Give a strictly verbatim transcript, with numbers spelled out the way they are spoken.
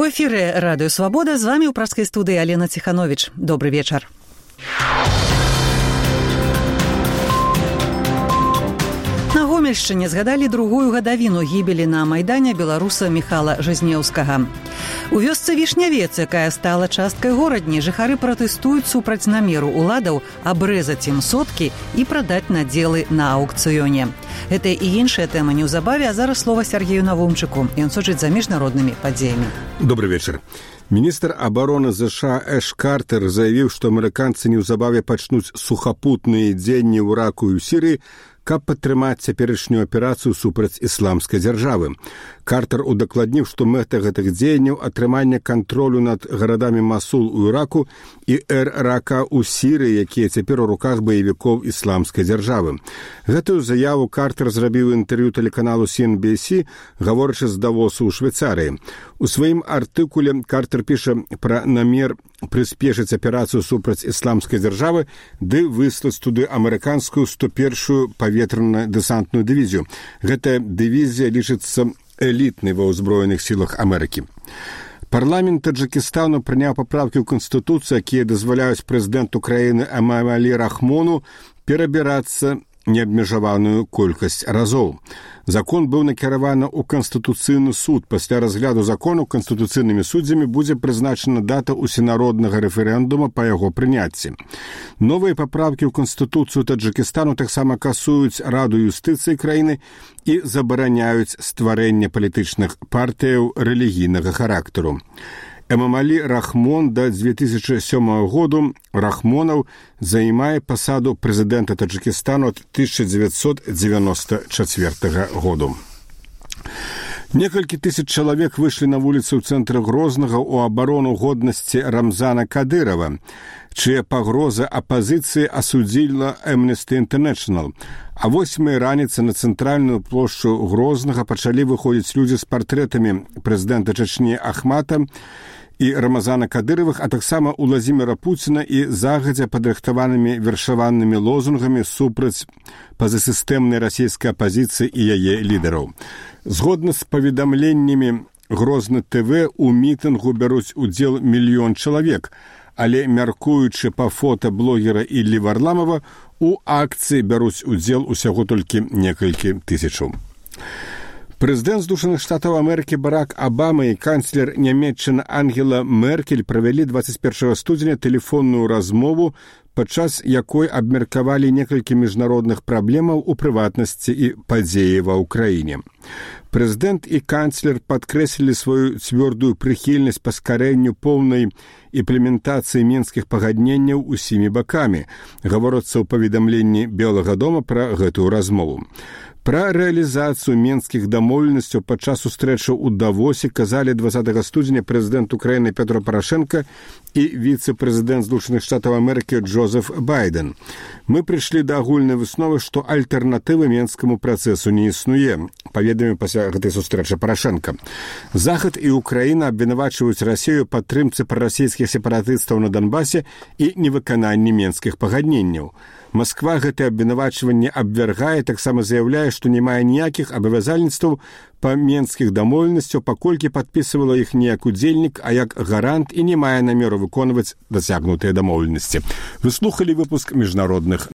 У эфире «Радио Свобода». С вами у пражской студии Алена Тиханович. Добрый вечер. На Гомельшчыне згадалі другую гадавіну гібелі на Майдане беларуса Міхала Жизнеўскага. У вёсцы Вішнявец, якая стала часткай горадні, жыхары пратэстуюць супраць намеру уладаў абрэзаць ім соткі і прадаць надзелы на аўкцыёне. Гэта і іншая тэма неўзабаве, а зараз слова Сергею Навумчыку. Ён сочыць за міжнароднымі падзеямі. Добрый вечер. Міністр абароны ЗША Эш Картер заявіў, што амерыканцы неўзабаве пачнуць сухапутныя дзеянні ў Іраку і ў Сірыі, каб падтрымаць цяперашнюю аперацыю супраць ісламскай дзяржавы. Картер удакладніў, што мэта гэтых дзеянняў атрыманне кантролю над гарадамі Масул у Іраку і Эр-Рака ў Сірыі, якія цяпер у руках баевікоў ісламскай дзяржавы. Гэтую заяву Картер зрабіў інтэрв'ю тэлеканалу Си Эн Би Си, гаворачы з Давосу ў Швейцарыі. У сваім артыкуле Картер піша пра намер прыспешыць аперацыю супраць ісламскай дзяржавы ды выслаць туды амерыканскую сто першую паветрана-дэсантную дывізію. Гэтая дывізія лічыцца элітнай ва ўзброеных сілах Амерыкі. Парламент Таджикистану прыняў паправкі ў Канстытуцыю, якія дазваляюць прэзідэнту краіны Эмамалі Рахмону перабірацца неабмежаваную колькасць разоў. Закон быў накіраваны ў Канстытуцыйны суд. Пасля разгляду закону канстытуцыйнымі суддзямі будзе прызначана дата усенароднага рэферэндума па яго прыняцці. Новыя паправкі ў Канстытуцыю Таджикистану таксама касуюць Раду юстыцыі краіны і забараняюць стварэнне палітычных партыяў рэлігійнага характару. Эмамалі Рахмон да дзве тысячы сёмага году Рахмонаў займае пасаду прэзідэнта Таджикистану ад тысяча дзевяцьсот дзевяноста чацвёртага году. Некалькі тысяч чалавек выйшлі на вуліцы ў цэнтры Грознага ў абарону годнасці Рамзана Кадырова, чыя пагроза апазіцыі асудзіла Amnesty International. А восьмай раніцы на цэнтральную плошчу Грознага пачалі выходзіць людзі з партрэтамі прэзідэнта Чачні Ахмата і Рамазана Кадыровых, а таксама Уладзіміра Пуціна і загадзя падрыхтаванымі вершаванымі лозунгамі супраць пазасістэмнай расійскай апазіцыі і яе лідараў. Згодна з паведамленнямі Грозны ТВ, у мітынгу бяруць удзел мільён чалавек, але, мяркуючы па фота блогера Іллі Варламова, у акцыі бяруць удзел усяго толькі некалькі тысячаў. Прэзідэнт Злучаных Штатаў Амерыкі Барак Абама і канцлер Нямецчыны Ангела Меркель правялі дваццаць першага студзеня тэлефонную размову, падчас якой абмеркавалі некалькі міжнародных праблемаў, у прыватнасці і падзеі ва ўкраіне. Прэзідэнт і канцлер падкрэслілі сваю цвёрдую прыхільнасць паскарэнню поўнай імплементацыі мінскіх пагадненняў усімі бакамі. Гаворыцца ў паведамленні Белага дома пра гэтую размову. Пра рэалізацыю мінскіх дамоўленасцяў падчас сустрэчы ў Давосе казалі дваццатага студзеня прэзідэнт Украіны Петро Парашенка і віцэ-прэзідэнт Злучаных Штатаў Амерыкі Джозеф Байден. Мы прыйшлі да агульнай высновы, што альтэрнатывы мінскаму працэсу не існуе, паведаміў пасля гэтай сустрэчы Парашенка. Захад і Украіна абвінавачваюць Расію падтрымцы прарасійскіх сепаратыстаў на Донбасе і невыкананні мінскіх пагадненняў. Масква гэтае абвінавачванне абвяргае, таксама заяўляе, што не мае ніякіх абавязальніцтваў па мінскіх дамоўленасцяў, паколькі падпісывала іх не як удзельнік, а як гарант і не мае намеру выконваць дасягнутыя дамоўленасці. Вы слухалі выпуск міжнародных